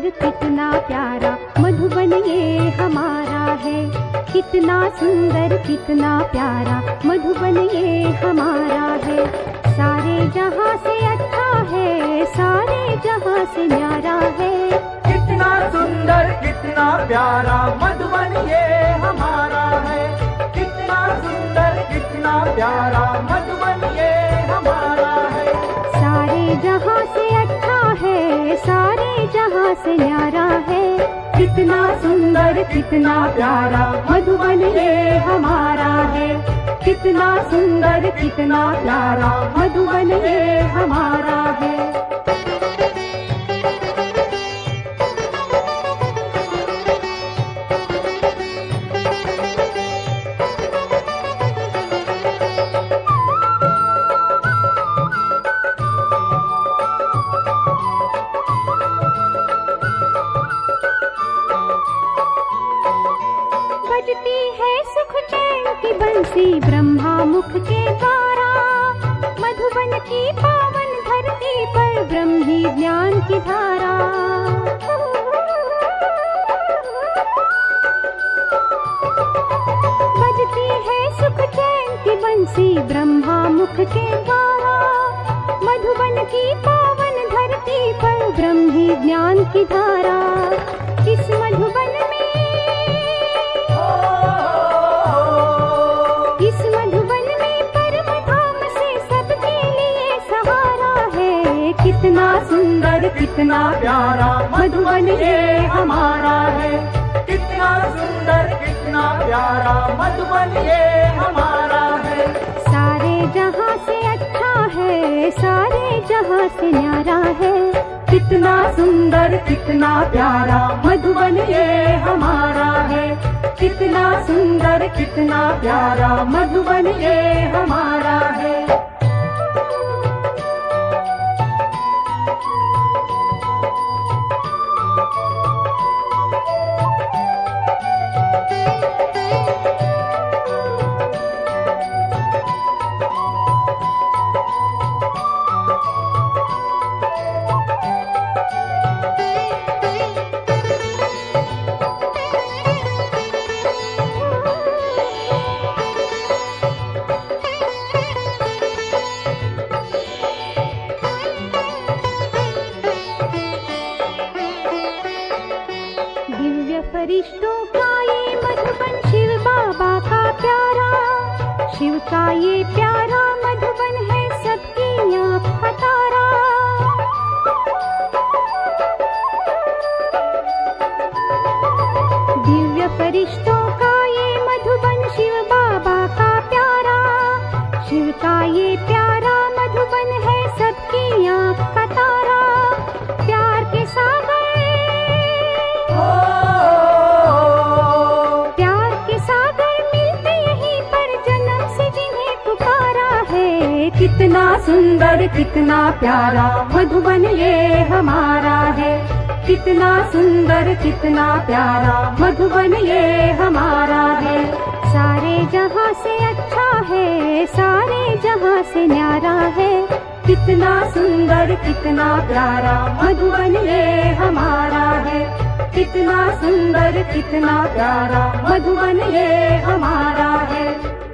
सुंदर कितना प्यारा मधुबन ये हमारा है। कितना सुंदर कितना प्यारा मधुबन ये हमारा है। सारे जहां से अच्छा है, सारे जहां से न्यारा है। कितना सुंदर कितना प्यारा मधुबन ये हमारा है। कितना सुंदर कितना प्यारा मधुबन ये हमारा है। सारे जहां से अच्छा है, सारे जहां से न्यारा है। कितना सुंदर कितना प्यारा मधुबन ये हमारा है। कितना सुंदर कितना प्यारा मधुबन ये हमारा है। बजती है सुख चैन की बंसी ब्रह्मा मुख के द्वारा। मधुबन की पावन धरती पर ब्रह्मी ज्ञान की धारा। बजती है सुख चैन की बंसी ब्रह्मा मुख के द्वारा। मधुबन की पावन धरती पर ब्रह्मी ज्ञान की धारा। इस मधुबन में परम धाम से सबके लिए सहारा है। कितना सुंदर कितना प्यारा मधुबन ये हमारा है। कितना सुंदर कितना प्यारा मधुबन ये हमारा है। सारे जहां से अच्छा है, सारे जहां से न्यारा है। कितना सुंदर कितना प्यारा मधुबन ये हमारा है। कितना सुंदर कितना प्यारा मधुबन ये हमारा है। फरिश्तों का ये मधुबन शिव बाबा का प्यारा। शिव का ये प्यारा मधुबन है सबकी आँख का तारा। दिव्य फरिश्तों का ये मधुबन शिव बाबा का प्यारा। शिव का ये प्यारा मधुबन है सबकी आँख का तारा। प्यार के सागर कितना सुंदर कितना प्यारा मधुबन ये हमारा है। कितना सुंदर कितना प्यारा मधुबन ये हमारा है। सारे जहां से अच्छा है, सारे जहां से न्यारा है। कितना सुंदर कितना प्यारा मधुबन ये हमारा है। कितना सुंदर कितना प्यारा मधुबन ये हमारा है।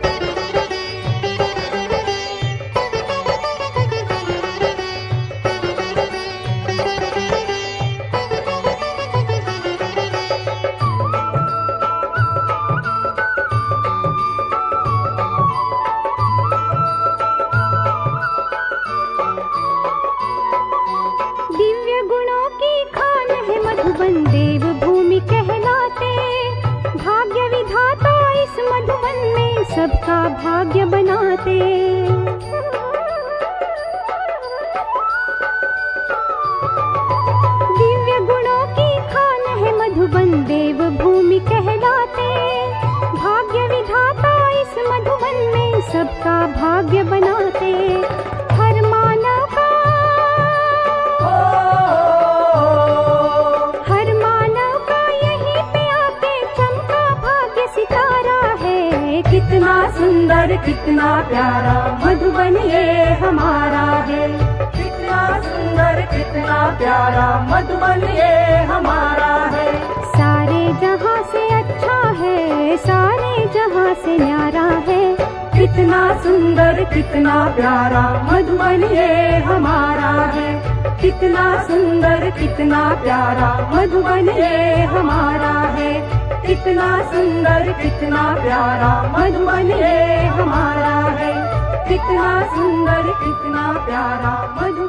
दिव्य गुणों की खान है मधुबन देव भूमि कहलाते। भाग्य विधाता इस मधुबन में सबका भाग्य बनाते। दिव्य गुणों की खान है मधुबन देव भूमि कहलाते। भाग्य विधाता इस मधुबन में सबका भाग्य बनाते। हर मानव का कितना सुंदर कितना प्यारा मधुबन ये हमारा है। कितना सुंदर कितना प्यारा मधुबन ये हमारा है। सारे जहां से अच्छा है, सारे जहां से न्यारा है। कितना सुंदर कितना प्यारा मधुबन ये हमारा है। कितना सुंदर कितना प्यारा मधुबन ये हमारा है। कितना सुंदर कितना प्यारा मधुबन ये हमारा है। कितना सुंदर कितना प्यारा मधुबन